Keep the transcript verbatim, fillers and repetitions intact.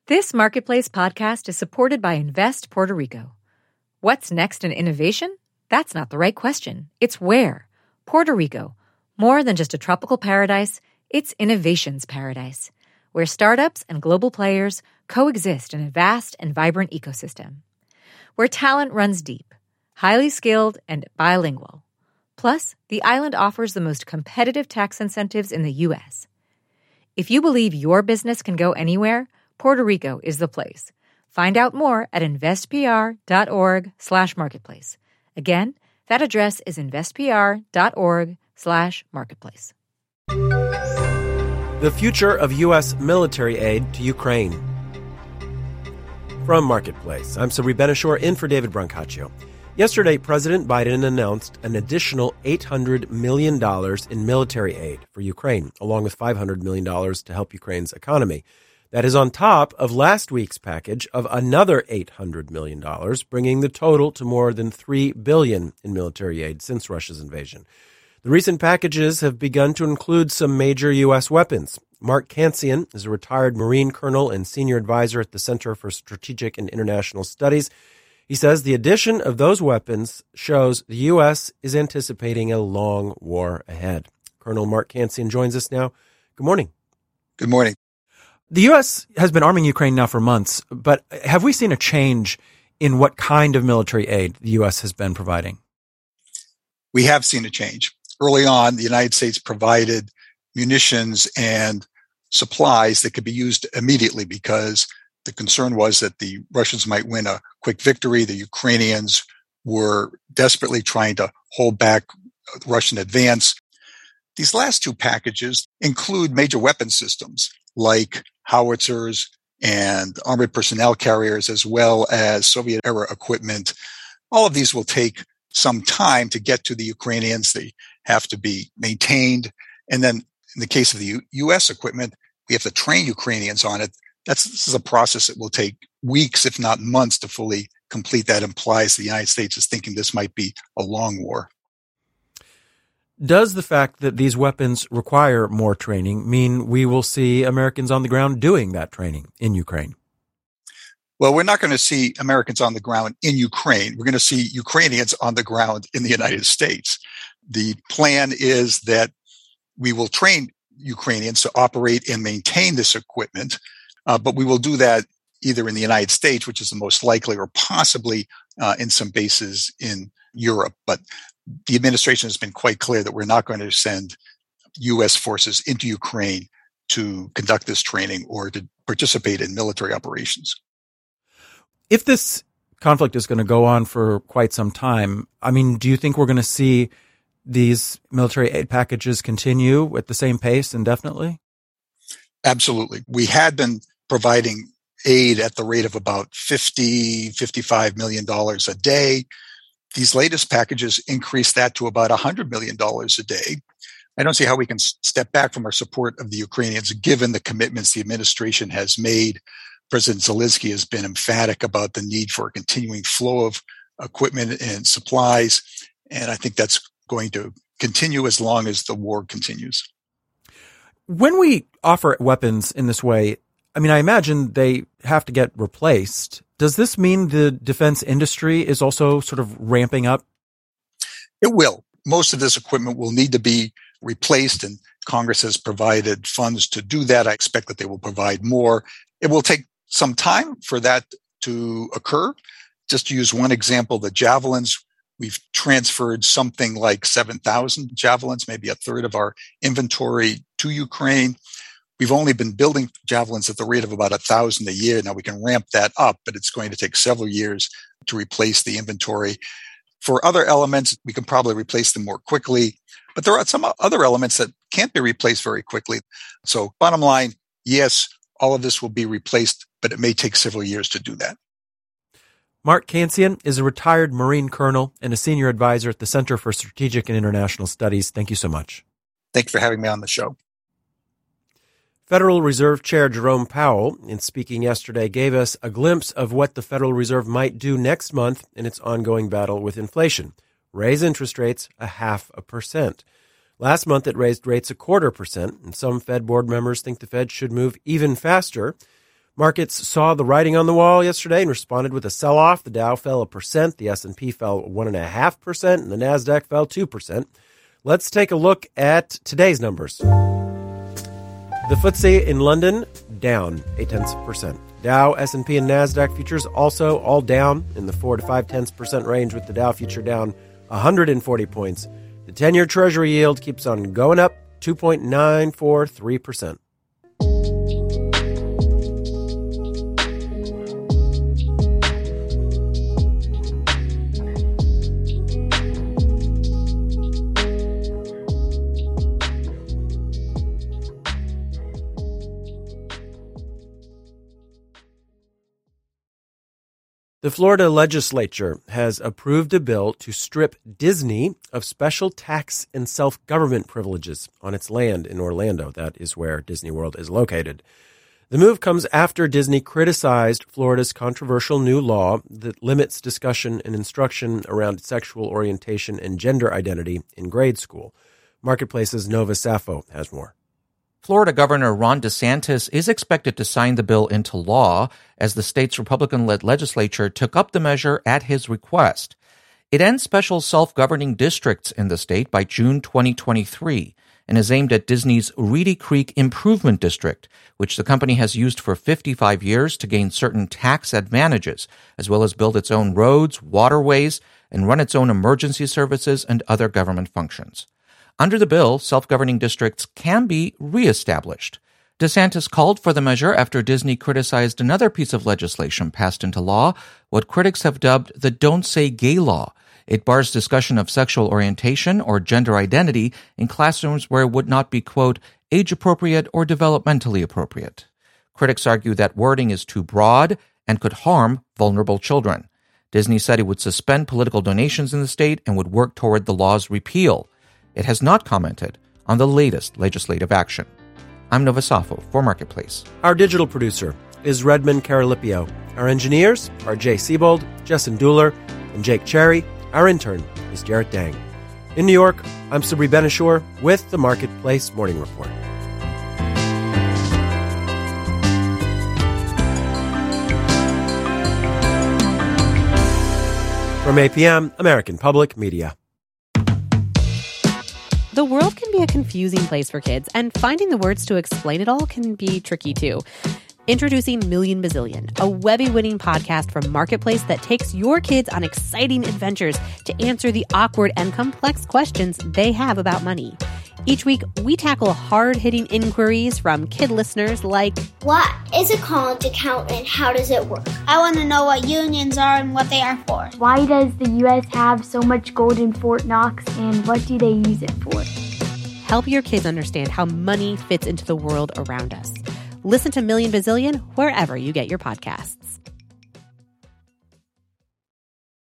This Marketplace podcast is supported by Invest Puerto Rico. What's next in innovation? That's not the right question. It's where. Puerto Rico. More than just a tropical paradise, it's innovation's paradise, where startups and global players coexist in a vast and vibrant ecosystem. Where talent runs deep, highly skilled, and bilingual. Plus, the island offers the most competitive tax incentives in the U S. If you believe your business can go anywhere, Puerto Rico is the place. Find out more at investpr.org slash marketplace. Again, that address is investpr.org slash marketplace. The future of U S military aid to Ukraine. From Marketplace, I'm Sabri Benishore in for David Brancaccio. Yesterday, President Biden announced an additional eight hundred million dollars in military aid for Ukraine, along with five hundred million dollars to help Ukraine's economy. That is on top of last week's package of another eight hundred million dollars, bringing the total to more than three billion dollars in military aid since Russia's invasion. The recent packages have begun to include some major U S weapons. Mark Cancian is a retired Marine colonel and senior advisor at the Center for Strategic and International Studies. He says the addition of those weapons shows the U S is anticipating a long war ahead. Colonel Mark Cancian joins us now. Good morning. Good morning. The U S has been arming Ukraine now for months, but have we seen a change in what kind of military aid the U S has been providing? We have seen a change. Early on, the United States provided munitions and supplies that could be used immediately because the concern was that the Russians might win a quick victory. The Ukrainians were desperately trying to hold back the Russian advance. These last two packages include major weapon systems like howitzers and armored personnel carriers, as well as Soviet-era equipment. All of these will take some time to get to the Ukrainians. They have to be maintained. And then in the case of the U- U.S. equipment, we have to train Ukrainians on it. That's, this is a process that will take weeks, if not months, to fully complete. That implies the United States is thinking this might be a long war. Does the fact that these weapons require more training mean we will see Americans on the ground doing that training in Ukraine? Well, we're not going to see Americans on the ground in Ukraine. We're going to see Ukrainians on the ground in the United States. The plan is that we will train Ukrainians to operate and maintain this equipment, uh, but we will do that either in the United States, which is the most likely, or possibly uh, in some bases in Europe. But the administration has been quite clear that we're not going to send U S forces into Ukraine to conduct this training or to participate in military operations. If this conflict is going to go on for quite some time, I mean, do you think we're going to see these military aid packages continue at the same pace indefinitely? Absolutely. We had been providing aid at the rate of about fifty, fifty-five million dollars a day. These latest packages increase that to about one hundred million dollars a day. I don't see how we can step back from our support of the Ukrainians, given the commitments the administration has made. President Zelensky has been emphatic about the need for a continuing flow of equipment and supplies, and I think that's going to continue as long as the war continues. When we offer weapons in this way, I mean, I imagine they have to get replaced. Does this mean the defense industry is also sort of ramping up? It will. Most of this equipment will need to be replaced, and Congress has provided funds to do that. I expect that they will provide more. It will take some time for that to occur. Just to use one example, the javelins, we've transferred something like seven thousand javelins, maybe a third of our inventory, to Ukraine. We've only been building javelins at the rate of about a thousand a year. Now we can ramp that up, but it's going to take several years to replace the inventory. For other elements, we can probably replace them more quickly, but there are some other elements that can't be replaced very quickly. So bottom line, yes, all of this will be replaced, but it may take several years to do that. Mark Cancian is a retired Marine colonel and a senior advisor at the Center for Strategic and International Studies. Thank you so much. Thanks for having me on the show. Federal Reserve Chair Jerome Powell, in speaking yesterday, gave us a glimpse of what the Federal Reserve might do next month in its ongoing battle with inflation. Raise interest rates a half a percent. Last month, it raised rates a quarter percent, and some Fed board members think the Fed should move even faster. Markets saw the writing on the wall yesterday and responded with a sell-off. The Dow fell a percent, the S and P fell one point five percent, and the NASDAQ fell two percent. Let's take a look at today's numbers. The F T S E in London, down eight tenths of a percent. Dow, S and P, and NASDAQ futures also all down in the four to five tenths percent range, with the Dow future down one hundred forty points. The ten-year Treasury yield keeps on going up, two point nine four three percent. The Florida legislature has approved a bill to strip Disney of special tax and self-government privileges on its land in Orlando. That is where Disney World is located. The move comes after Disney criticized Florida's controversial new law that limits discussion and instruction around sexual orientation and gender identity in grade school. Marketplace's Nova Safo has more. Florida Governor Ron DeSantis is expected to sign the bill into law as the state's Republican-led legislature took up the measure at his request. It ends special self-governing districts in the state by June twenty twenty-three and is aimed at Disney's Reedy Creek Improvement District, which the company has used for fifty-five years to gain certain tax advantages, as well as build its own roads, waterways, and run its own emergency services and other government functions. Under the bill, self-governing districts can be reestablished. DeSantis called for the measure after Disney criticized another piece of legislation passed into law, what critics have dubbed the Don't Say Gay law. It bars discussion of sexual orientation or gender identity in classrooms where it would not be, quote, age-appropriate or developmentally appropriate. Critics argue that wording is too broad and could harm vulnerable children. Disney said it would suspend political donations in the state and would work toward the law's repeal. It has not commented on the latest legislative action. I'm Nova Safo for Marketplace. Our digital producer is Redmond Caralipio. Our engineers are Jay Siebold, Jessen Dueller, and Jake Cherry. Our intern is Jarrett Dang. In New York, I'm Sabri Benishore with the Marketplace Morning Report. From A P M, American Public Media. The world can be a confusing place for kids, and finding the words to explain it all can be tricky too. Introducing Million Bazillion, a Webby-winning podcast from Marketplace that takes your kids on exciting adventures to answer the awkward and complex questions they have about money. Each week, we tackle hard-hitting inquiries from kid listeners like, what is a college account and how does it work? I want to know what unions are and what they are for. Why does the U S have so much gold in Fort Knox and what do they use it for? Help your kids understand how money fits into the world around us. Listen to Million Bazillion wherever you get your podcasts.